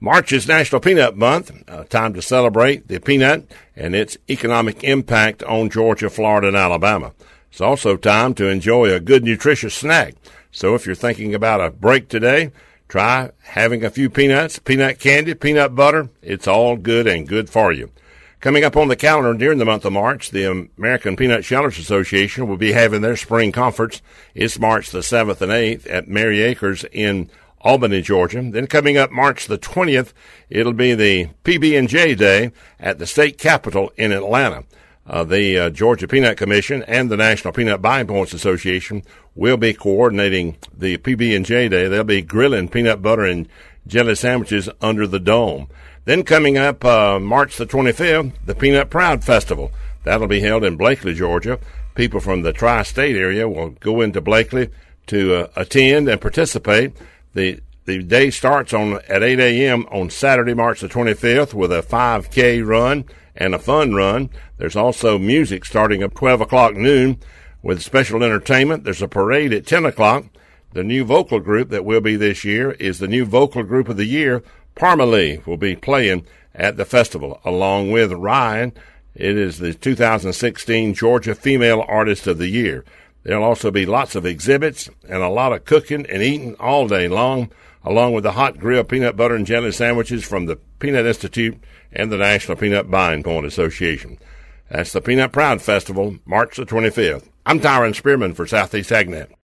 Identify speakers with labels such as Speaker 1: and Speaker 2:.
Speaker 1: March is National Peanut Month, time to celebrate the peanut and its economic impact on Georgia, Florida, and Alabama. It's also time to enjoy a good, nutritious snack. So if you're thinking about a break today, try having a few peanuts, peanut candy, peanut butter. It's all good and good for you. Coming up on the calendar during the month of March, the American Peanut Shellers Association will be having their spring conference. It's March the 7th and 8th at Mary Acres in Albany, Georgia. Then coming up March the 20th, it'll be the PB&J Day at the state capitol in Atlanta. The Georgia Peanut Commission and the National Peanut Buying Points Association will be coordinating the PB&J Day. They'll be grilling peanut butter and jelly sandwiches under the dome. Then coming up March the 25th, the Peanut Proud Festival. That'll be held in Blakely, Georgia. People from the tri-state area will go into Blakely to attend and participate. The day starts at 8 a.m. on Saturday, March the 25th, with a 5K run and a fun run. There's also music starting at 12 o'clock noon with special entertainment. There's a parade at 10 o'clock. The new vocal group that will be this year is the new vocal group of the year. Parmalee will be playing at the festival along with Ryan. It is the 2016 Georgia Female Artist of the Year. There'll also be lots of exhibits and a lot of cooking and eating all day long, along with the hot grilled peanut butter and jelly sandwiches from the Peanut Institute and the National Peanut Buying Point Association. That's the Peanut Proud Festival, March the 25th. I'm Tyron Spearman for Southeast AgNet.